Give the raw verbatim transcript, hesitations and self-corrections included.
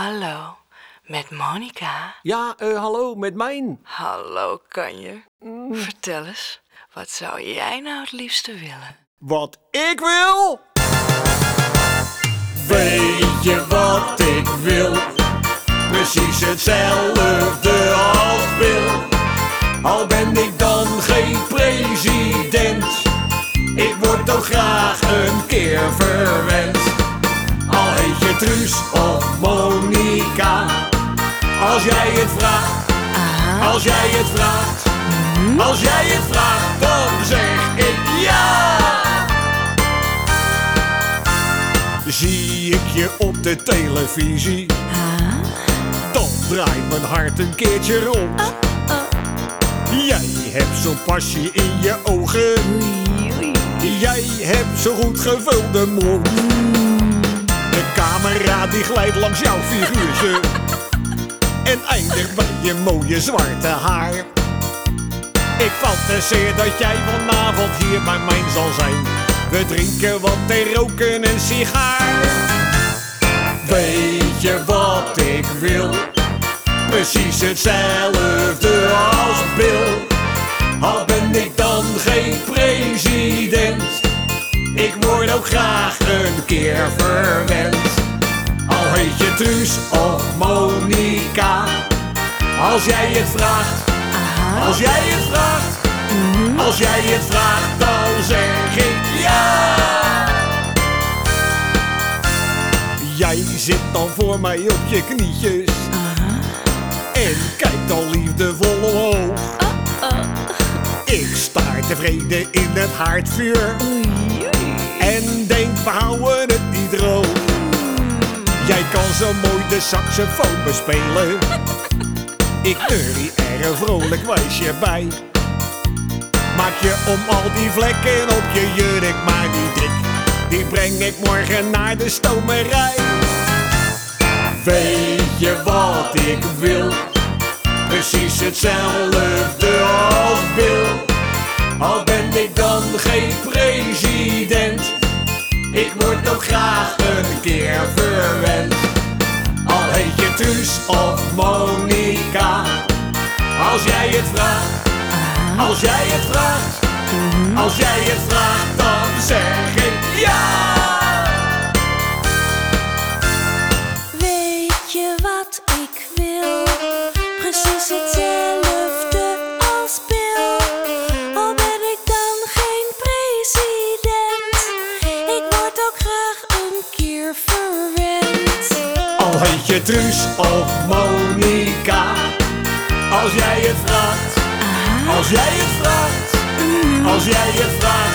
Hallo, met Monica. Ja, uh, hallo, met mijn. Hallo, Kanje. Mm. Vertel eens, wat zou jij nou het liefste willen? Wat ik wil? Weet je wat ik wil? Precies hetzelfde als Bill. Al ben ik dan geen president, ik word toch graag een keer verwend. Al heet je Truus of Monica, als jij het vraagt, Aha. als jij het vraagt, mm-hmm. als jij het vraagt, dan zeg ik ja. Zie ik je op de televisie, Aha. dan draait mijn hart een keertje rond. Oh, oh. Jij hebt zo'n pasje in je ogen, Oei, oei. jij hebt zo goed gevulde mond. De camera die glijdt langs jouw figuurtje en eindigt bij je mooie zwarte haar. Ik fantaseer dat jij vanavond hier bij mij zal zijn. We drinken wat en roken een sigaar. Weet je wat ik wil? Precies hetzelfde als Bill. Al ben ik dan geen president, ik word ook graag een keer verwend. Al heet je Truus of Monica, als jij het vraagt, Aha. als jij het vraagt, Mm-hmm. als jij het vraagt, dan zeg ik ja. Jij zit dan voor mij op je knietjes, Aha. en kijkt al liefdevol omhoog. Oh, oh. Ik staar tevreden in het haardvuur Oei, oei. en denk, we houden het niet droog. Jij kan zo mooi de saxofoon bespelen, ik neurie er een vrolijk wijsje bij. Maak je om al die vlekken op je jurk maar niet dik, die breng ik morgen naar de stomerij. Weet je wat ik wil? Precies hetzelfde als Bill. Al ben ik dan geen president, ik word ook graag een keer verwend. Al heet je Truus of Monica, als jij het vraagt, Aha. als jij het vraagt, Mm-hmm. als jij het vraagt, dan zeg ik ja. Weet je wat ik wil? Precies hetzelfde als Bill. Al ben ik dan geen president, ik word ook graag een keer verwend. Al heet je Truus of Monica, als jij het vraagt, Aha. als jij het vraagt, Mm-hmm. als jij het vraagt.